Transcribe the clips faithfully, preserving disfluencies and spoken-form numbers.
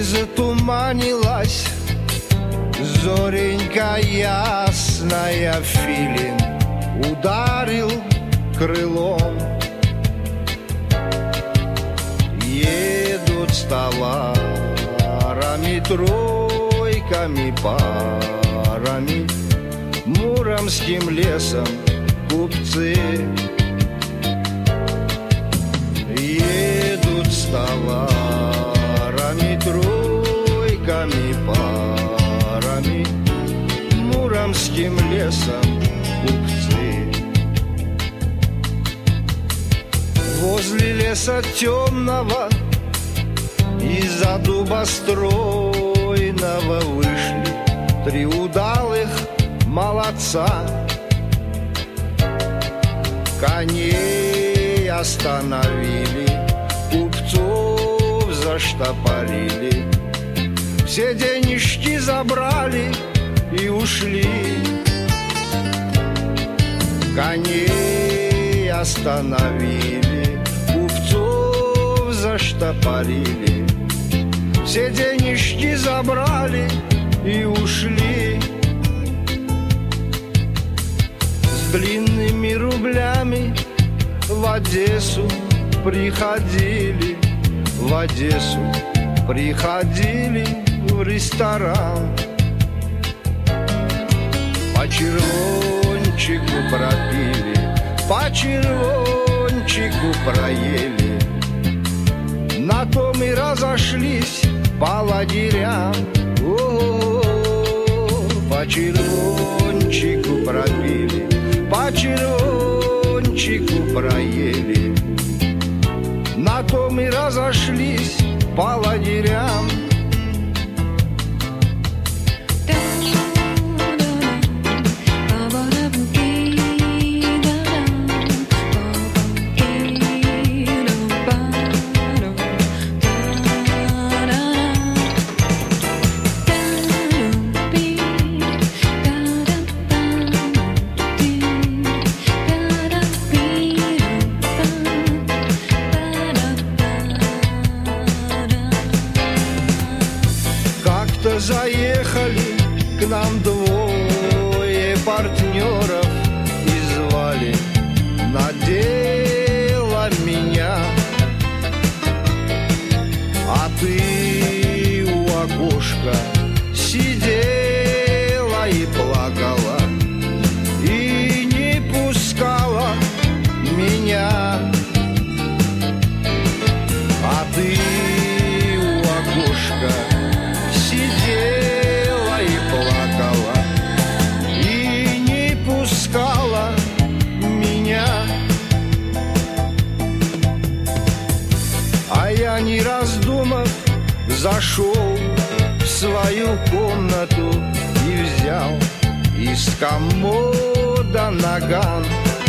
затуманилась зоренька ясная, филин ударил крылом. Едут с товарами тройками, парами, муромским лесом купцы. Едут с товарами тройками, парами, муромским лесом купцы. Возле леса темного из-за дуба стройного вышли три удалых молодца. Коней остановили, купцов заштопорили, все денежки забрали и ушли. Коней остановили, купцов заштопорили, все денежки забрали и ушли. С длинными рублями в Одессу приходили, в Одессу приходили в ресторан. По червончику пропили, по червончику проели, на том и разошлись по лагерям. О-о-о, по червончику пропили, по червончику проели, на том и разошлись по лагерям. Заехали к нам двое партнеров и звали на дело меня. А ты у окошка сидела и плакала, и не пускала меня. А ты у окошка сидела и плакала, и не пускала меня. А я, не раздумав, зашел в свою комнату и взял из комода наган.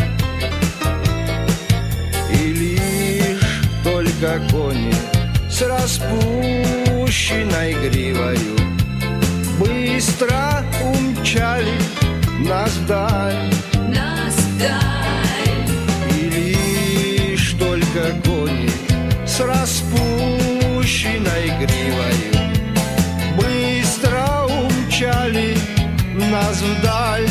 И лишь только кони с распущенной гривою быстро умчали нас вдаль, нас вдаль. И лишь только кони с распущенной гривою быстро умчали нас вдаль.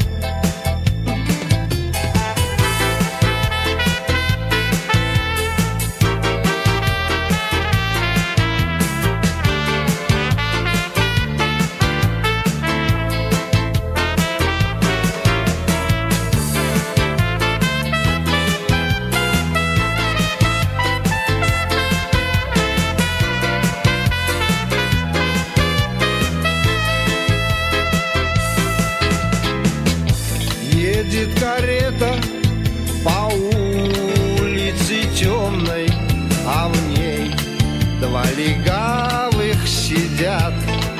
Едет карета по улице темной, а в ней два легавых сидят.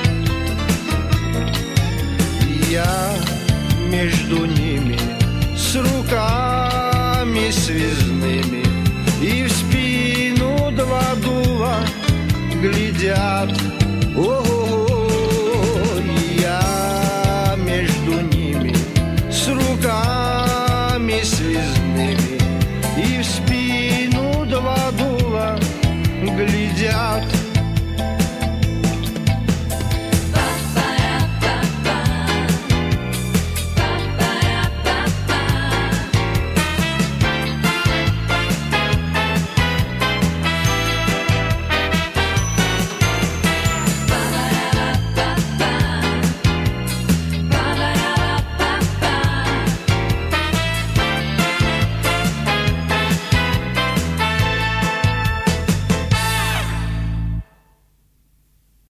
И я между ними с руками связными, и в спину два дула глядят. О-о-о.